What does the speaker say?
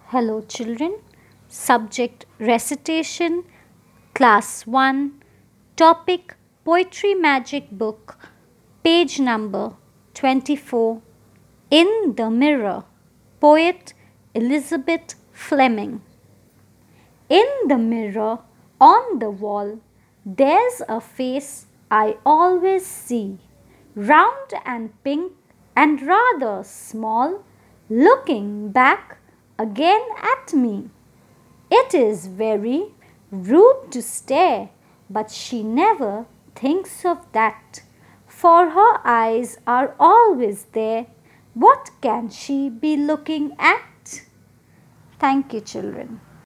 Hello, children. Subject recitation, class 1, topic Poetry Magic Book, page number 24. In the Mirror, poet Elizabeth Fleming. In the mirror on the wall, there's a face I always see, round and pink and rather small, looking back again at me. It is very rude to stare, but she never thinks of that, for her eyes are always there. What can she be looking at? Thank you, children.